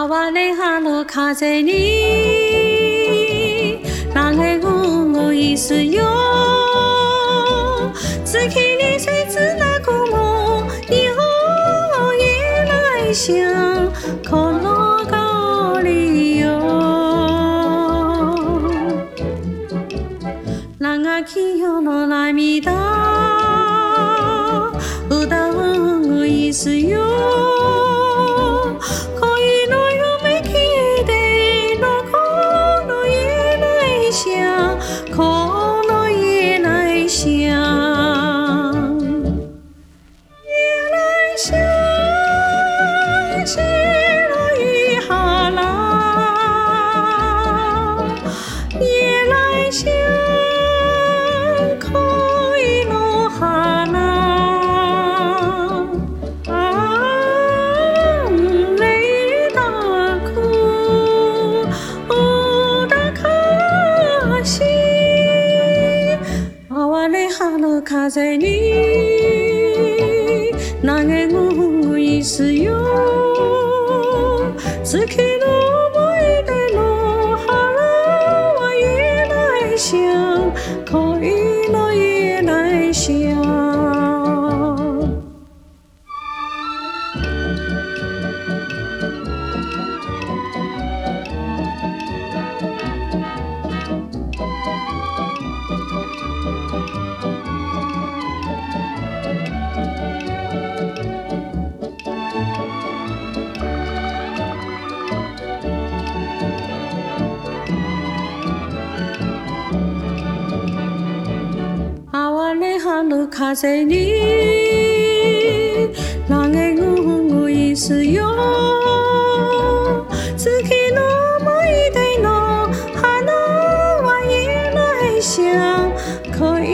哀れ葉の風に投げ動いすよ月に切なくも以後言えないしこの香りよ長き夜の涙歌ういすよ恋の夢消えてどこの言えないしこの言えないし言えないし白い花言えないし恋の花哀れ葉の風に投げ動いすよ月の思い出の花は言えないし恋の言えないし哀れ葉の風に投げ動いすよ月の思い出の花は言えないし恋